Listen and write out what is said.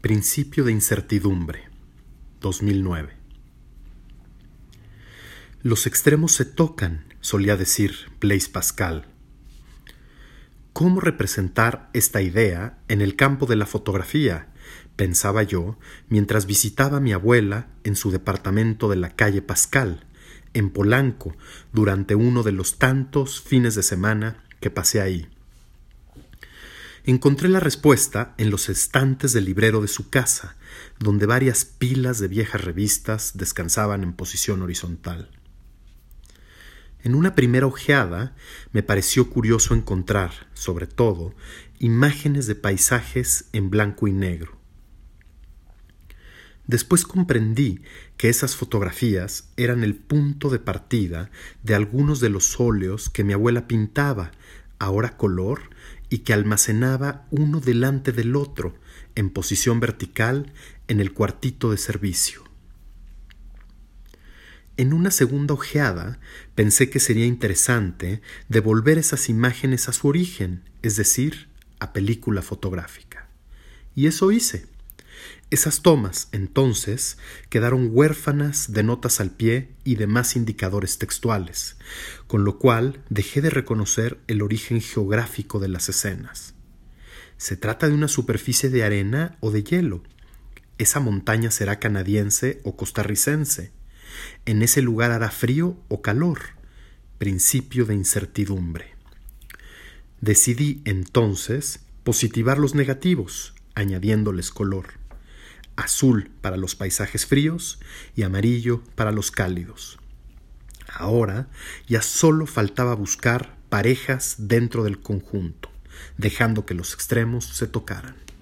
Principio de incertidumbre, 2009. Los extremos se tocan, solía decir Blaise Pascal. ¿Cómo representar esta idea en el campo de la fotografía?, pensaba yo mientras visitaba a mi abuela en su departamento de la calle Pascal, en Polanco, durante uno de los tantos fines de semana que pasé ahí. Encontré la respuesta en los estantes del librero de su casa, donde varias pilas de viejas revistas descansaban en posición horizontal. En una primera ojeada me pareció curioso encontrar, sobre todo, imágenes de paisajes en blanco y negro. Después comprendí que esas fotografías eran el punto de partida de algunos de los óleos que mi abuela pintaba, ahora color, y que almacenaba uno delante del otro, en posición vertical, en el cuartito de servicio. En una segunda ojeada pensé que sería interesante devolver esas imágenes a su origen, es decir, a película fotográfica. Y eso hice. Esas tomas, entonces, quedaron huérfanas de notas al pie y demás indicadores textuales, con lo cual dejé de reconocer el origen geográfico de las escenas. ¿Se trata de una superficie de arena o de hielo? ¿Esa montaña será canadiense o costarricense? ¿En ese lugar hará frío o calor? Principio de incertidumbre. Decidí, entonces, positivar los negativos, añadiéndoles color. Azul para los paisajes fríos y amarillo para los cálidos. Ahora ya solo faltaba buscar parejas dentro del conjunto, dejando que los extremos se tocaran.